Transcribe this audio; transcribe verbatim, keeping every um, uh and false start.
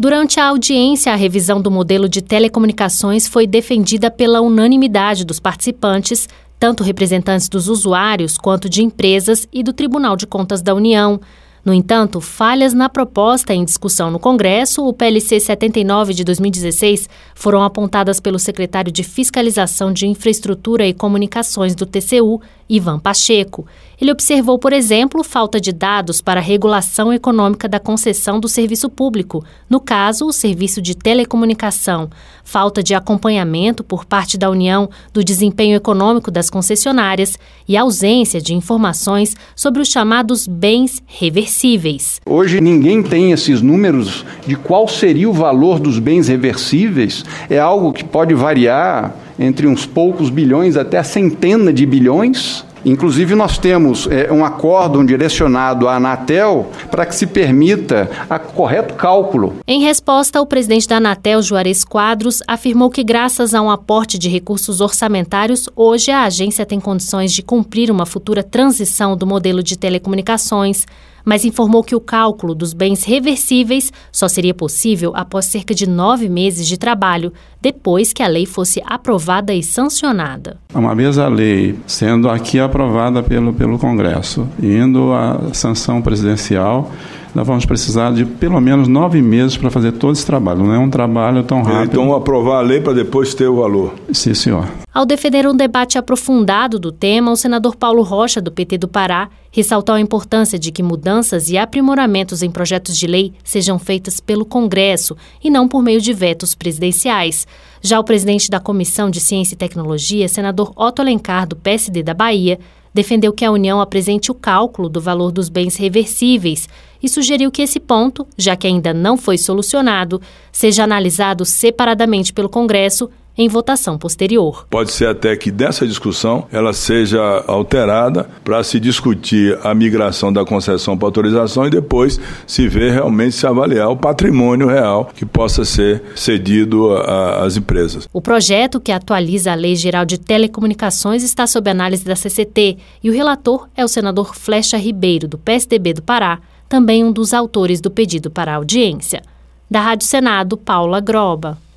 Durante a audiência, a revisão do modelo de telecomunicações foi defendida pela unanimidade dos participantes, tanto representantes dos usuários quanto de empresas e do Tribunal de Contas da União. No entanto, falhas na proposta em discussão no Congresso, o P L C setenta e nove de dois mil e dezesseis, foram apontadas pelo secretário de Fiscalização de Infraestrutura e Comunicações do T C U, Ivan Pacheco. Ele observou, por exemplo, falta de dados para a regulação econômica da concessão do serviço público, no caso, o serviço de telecomunicação, falta de acompanhamento por parte da União do desempenho econômico das concessionárias e ausência de informações sobre os chamados bens reversíveis. Hoje ninguém tem esses números de qual seria o valor dos bens reversíveis. É algo que pode variar entre uns poucos bilhões até a centena de bilhões. Inclusive, nós temos é, um acórdão direcionado à Anatel para que se permita o correto cálculo. Em resposta, o presidente da Anatel, Juarez Quadros, afirmou que, graças a um aporte de recursos orçamentários, hoje a agência tem condições de cumprir uma futura transição do modelo de telecomunicações, mas informou que o cálculo dos bens reversíveis só seria possível após cerca de nove meses de trabalho, depois que a lei fosse aprovada e sancionada. Uma vez a lei sendo aqui aprovada pelo, pelo Congresso, indo à sanção presidencial, nós vamos precisar de pelo menos nove meses para fazer todo esse trabalho. Não é um trabalho tão rápido. Então, aprovar a lei para depois ter o valor. Sim, senhor. Ao defender um debate aprofundado do tema, o senador Paulo Rocha, do P T do Pará, ressaltou a importância de que mudanças e aprimoramentos em projetos de lei sejam feitas pelo Congresso e não por meio de vetos presidenciais. Já o presidente da Comissão de Ciência e Tecnologia, senador Otto Alencar, do P S D da Bahia, defendeu que a União apresente o cálculo do valor dos bens reversíveis e sugeriu que esse ponto, já que ainda não foi solucionado, seja analisado separadamente pelo Congresso em votação posterior. Pode ser até que dessa discussão ela seja alterada para se discutir a migração da concessão para autorização e depois se ver realmente, se avaliar o patrimônio real que possa ser cedido às empresas. O projeto que atualiza a Lei Geral de Telecomunicações está sob análise da C C T e o relator é o senador Flecha Ribeiro, do P S D B do Pará, também um dos autores do pedido para audiência. Da Rádio Senado, Paula Groba.